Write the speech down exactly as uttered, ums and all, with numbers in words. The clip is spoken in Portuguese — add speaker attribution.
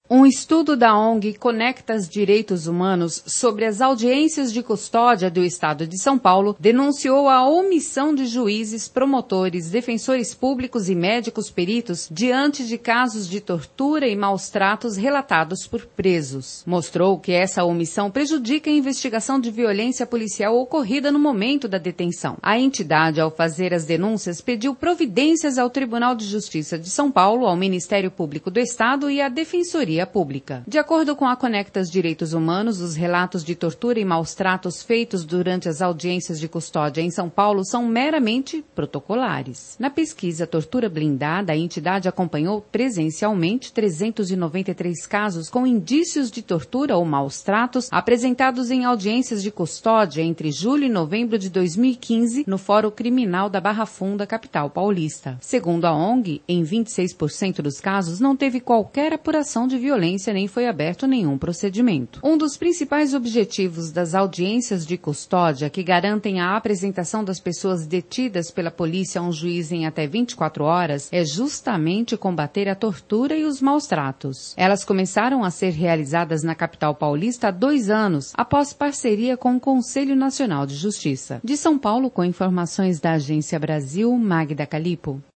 Speaker 1: Um estudo da O N G Conectas Direitos Humanos sobre as audiências de custódia do Estado de São Paulo denunciou a omissão de juízes, promotores, defensores públicos e médicos peritos diante de casos de tortura e maus-tratos relatados por presos. Mostrou que essa omissão prejudica a investigação de violência policial ocorrida no momento da detenção. A entidade, ao fazer as denúncias, pediu providências ao Tribunal de Justiça de São Paulo, ao Ministério Público do Estado e à Defensoria Pública. De acordo com a Conectas Direitos Humanos, os relatos de tortura e maus-tratos feitos durante as audiências de custódia em São Paulo são meramente protocolares. Na pesquisa Tortura Blindada, a entidade acompanhou presencialmente trezentos e noventa e três casos com indícios de tortura ou maus-tratos apresentados em audiências de custódia entre julho e novembro de dois mil e quinze no Fórum Criminal da Barra Funda, capital paulista. Segundo a O N G, em vinte e seis por cento dos casos não teve qualquer apuração de violência violência nem foi aberto nenhum procedimento. Um dos principais objetivos das audiências de custódia, que garantem a apresentação das pessoas detidas pela polícia a um juiz em até vinte e quatro horas, é justamente combater a tortura e os maus-tratos. Elas começaram a ser realizadas na capital paulista há dois anos, após parceria com o Conselho Nacional de Justiça. De São Paulo, com informações da Agência Brasil, Magda Calipo.